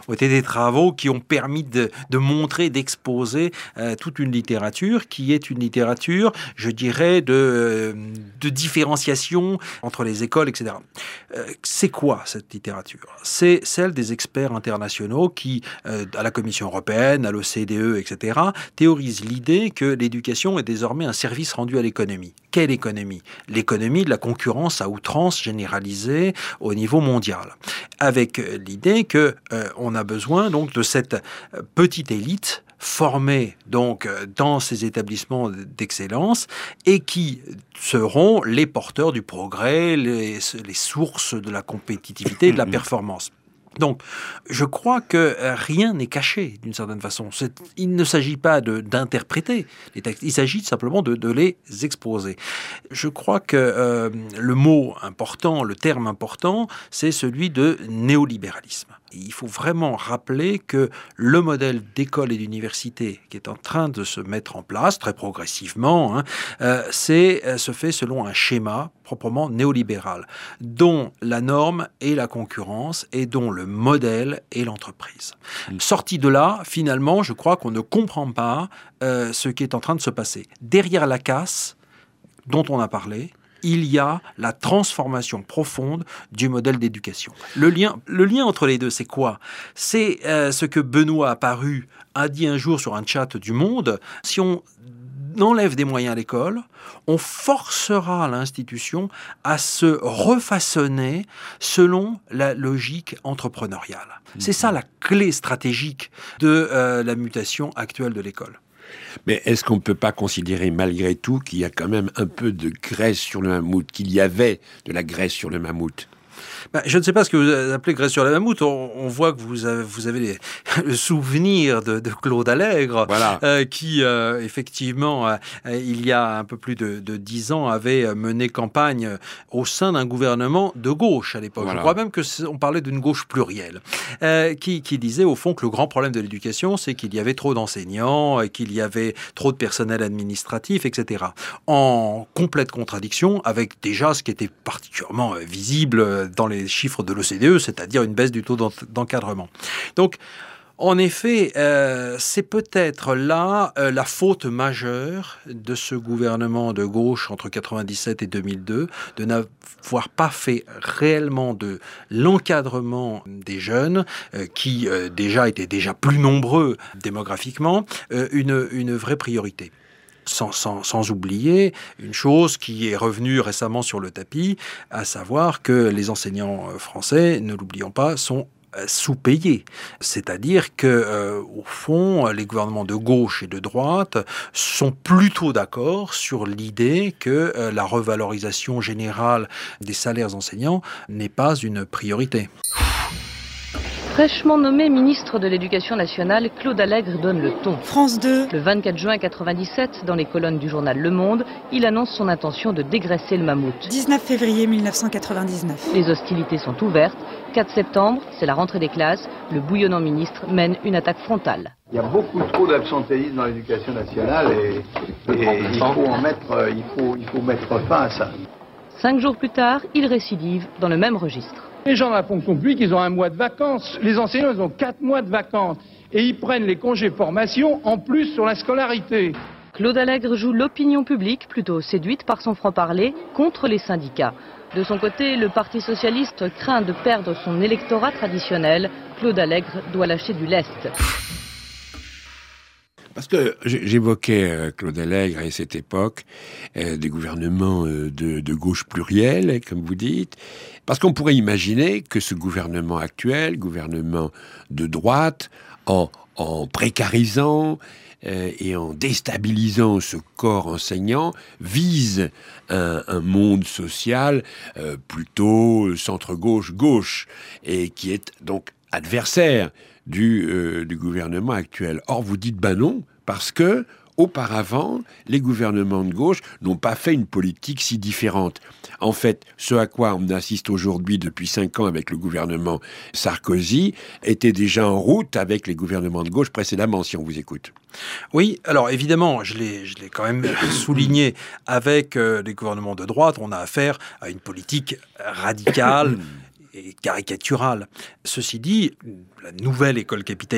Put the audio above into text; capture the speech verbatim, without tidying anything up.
ont été des travaux qui ont permis de, de montrer, d'exposer euh, toute une littérature qui est une littérature, je dirais, de, de différenciation entre les écoles, et cetera. Euh, c'est quoi cette littérature ? C'est celle des experts internationaux qui, euh, à la Commission européenne, à l'O C D E, et cetera, théorisent l'idée que l'éducation est désormais un service rendu à l'économie. Quelle économie ? L'économie de la concurrence à outrance généralisée au niveau mondial, avec l'idée que euh, on a besoin donc de cette petite élite formés donc dans ces établissements d'excellence et qui seront les porteurs du progrès, les, les sources de la compétitivité et de la performance. Donc, je crois que rien n'est caché, d'une certaine façon. C'est, il ne s'agit pas de, d'interpréter les textes, il s'agit simplement de, de les exposer. Je crois que euh, le mot important, le terme important, c'est celui de néolibéralisme. Il faut vraiment rappeler que le modèle d'école et d'université qui est en train de se mettre en place très progressivement, hein, euh, c'est, euh, se fait selon un schéma proprement néolibéral, dont la norme est la concurrence et dont le modèle est l'entreprise. Mmh. Sorti de là, finalement, je crois qu'on ne comprend pas euh, ce qui est en train de se passer. Derrière la casse dont on a parlé, il y a la transformation profonde du modèle d'éducation. Le lien, le lien entre les deux, c'est quoi ? C'est euh, ce que Benoît Apparu a dit un jour sur un chat du Monde. Si on enlève des moyens à l'école, on forcera l'institution à se refaçonner selon la logique entrepreneuriale. Mmh. C'est ça la clé stratégique de euh, la mutation actuelle de l'école. Mais est-ce qu'on ne peut pas considérer malgré tout qu'il y a quand même un peu de graisse sur le mammouth, qu'il y avait de la graisse sur le mammouth ? Ben, je ne sais pas ce que vous appelez graisse sur la mammouth. On, on voit que vous avez, vous avez les, le souvenir de, de Claude Allègre, voilà. euh, qui, euh, effectivement, euh, il y a un peu plus de, de dix ans, avait mené campagne au sein d'un gouvernement de gauche à l'époque. Voilà. Je crois même qu'on parlait d'une gauche plurielle, euh, qui, qui disait, au fond, que le grand problème de l'éducation, c'est qu'il y avait trop d'enseignants, qu'il y avait trop de personnel administratif, et cetera. En complète contradiction avec déjà ce qui était particulièrement visible dans les chiffres de l'O C D E, c'est-à-dire une baisse du taux d'encadrement. Donc, en effet, euh, c'est peut-être là euh, la faute majeure de ce gouvernement de gauche entre quatre-vingt-dix-sept et deux mille deux, de n'avoir pas fait réellement de l'encadrement des jeunes, euh, qui euh, déjà étaient déjà plus nombreux démographiquement, euh, une, une vraie priorité. Sans, sans, sans oublier une chose qui est revenue récemment sur le tapis, à savoir que les enseignants français, ne l'oublions pas, sont sous-payés. C'est-à-dire que, euh, au fond, les gouvernements de gauche et de droite sont plutôt d'accord sur l'idée que euh, la revalorisation générale des salaires enseignants n'est pas une priorité. Fraîchement nommé ministre de l'Éducation nationale, Claude Allègre donne le ton. France deux. Le vingt-quatre juin quatre-vingt-dix-sept, dans les colonnes du journal Le Monde, il annonce son intention de dégraisser le mammouth. dix-neuf février mille neuf cent quatre-vingt-dix-neuf. Les hostilités sont ouvertes. quatre septembre, c'est la rentrée des classes. Le bouillonnant ministre mène une attaque frontale. Il y a beaucoup trop d'absentéisme dans l'Éducation nationale et, et il, faut en mettre, il, faut, il faut mettre fin à ça. Cinq jours plus tard, il récidive dans le même registre. Les gens de la fonction publique, ils ont un mois de vacances. Les enseignants, ils ont quatre mois de vacances. Et ils prennent les congés formation en plus sur la scolarité. Claude Allègre joue l'opinion publique, plutôt séduite par son franc-parler, contre les syndicats. De son côté, le Parti socialiste craint de perdre son électorat traditionnel. Claude Allègre doit lâcher du lest. Parce que j'évoquais euh, Claude Allègre et cette époque euh, des gouvernements euh, de, de gauche plurielle, comme vous dites, parce qu'on pourrait imaginer que ce gouvernement actuel, gouvernement de droite, en, en précarisant euh, et en déstabilisant ce corps enseignant, vise un, un monde social euh, plutôt centre-gauche-gauche, et qui est donc adversaire Du, euh, du gouvernement actuel. Or, vous dites ben non, parce que, auparavant, les gouvernements de gauche n'ont pas fait une politique si différente. En fait, ce à quoi on assiste aujourd'hui depuis cinq ans avec le gouvernement Sarkozy était déjà en route avec les gouvernements de gauche précédemment, si on vous écoute. Oui, alors évidemment, je l'ai, je l'ai quand même souligné, avec euh, les gouvernements de droite, on a affaire à une politique radicale, et caricaturale. Ceci dit, la nouvelle école capitaliste